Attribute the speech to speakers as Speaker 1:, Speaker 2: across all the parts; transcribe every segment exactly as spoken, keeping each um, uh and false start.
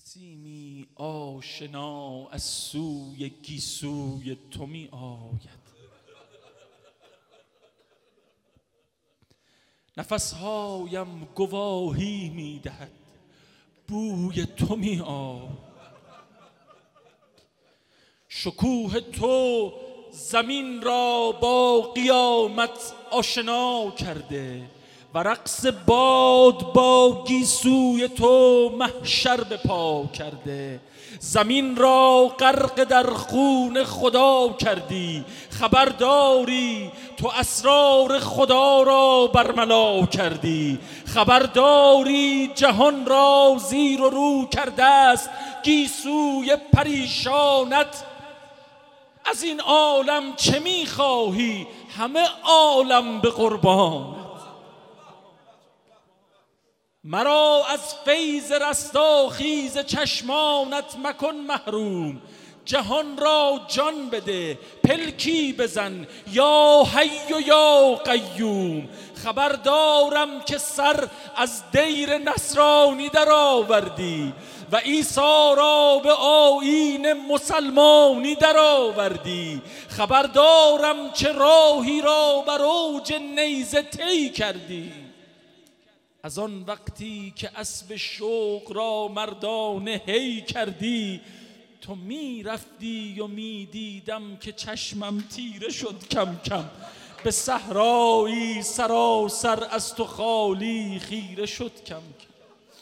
Speaker 1: نسیمی آشنا از سوی گیسوی تو می آید، نفسهایم گواهی می دهد بوی تو می آید. شکوه تو زمین را با قیامت آشنا کرده و رقص باد با گیسوی تو محشر به پا کرده. زمین را غرق در خون خدا کردی، خبرداری تو اسرار خدا را برملا کردی. خبرداری جهان را زیر و رو کرده است گیسوی پریشانت. از این عالم چه میخواهی؟ همه عالم به قربان. مرا از فیض رستاخیز چشمانت مکن محروم، جهان را جان بده پلکی بزن یا حی و یا قیوم. خبردارم که سر از دیر نصرانی در آوردی و عیسی را به آیین مسلمانی در آوردی. خبردارم چه راهی را بر اوج نیزه طی کردی. از آن وقتی که اسب شوق را مردانه هی کردی، تو می رفتی و می دیدم که چشمم تیره شد کم کم. به صحرایی سراسر از تو خالی خیره شد کم کم.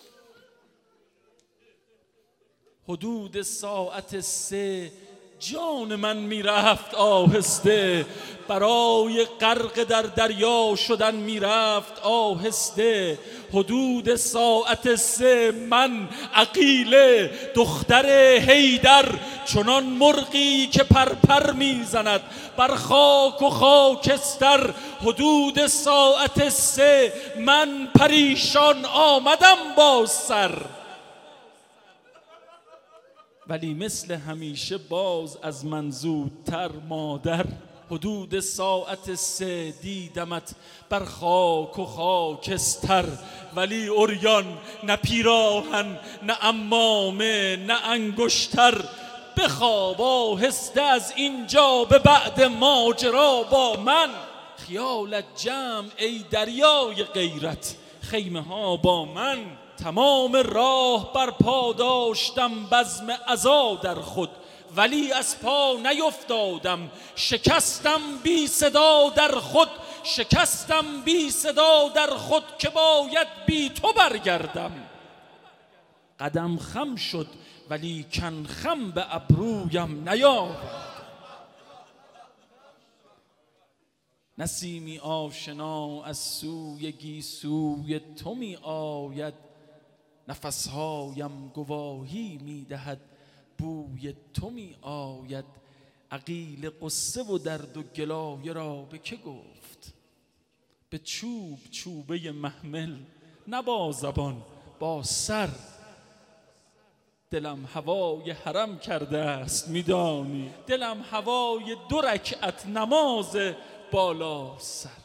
Speaker 1: حدود ساعت سه جان من میرفت آهسته، برای غرق در دریا شدن میرفت آهسته. حدود ساعت سه من عقیله دختر حیدر، چنان مرغی که پرپر میزند بر خاک و خاکستر. حدود ساعت سه من پریشان آمدم با سر، ولی مثل همیشه باز از من زودتر مادر. حدود ساعت سه دیدمت بر خاک و خاکستر، ولی عریان نه پیراهن نه عمامه نه انگشتر. بخواب آهسته از اینجا به بعد ماجرا با من. خیالت جمع ای دریای غیرت، خیمه ها با من. تمام راه بر پا داشتم بزم عزا در خود، ولی از پا نیفتادم. شکستم بی صدا در خود، شکستم بی صدا در خود که باید بی تو برگردم. قدم خم شد ولی کن خم به ابرویم نیاورد. نسیمی آشنا از سوی گیسوی تو می آید، نفسهایم گواهی می دهد بوی تو می آید. عقیل قصه و درد و گلایه را به که گفت؟ به چوب چوبه محمل نه با زبان با سر. دلم هوای حرم کرده است میدانی، دلم هوای دو رکعت نماز بالا سر.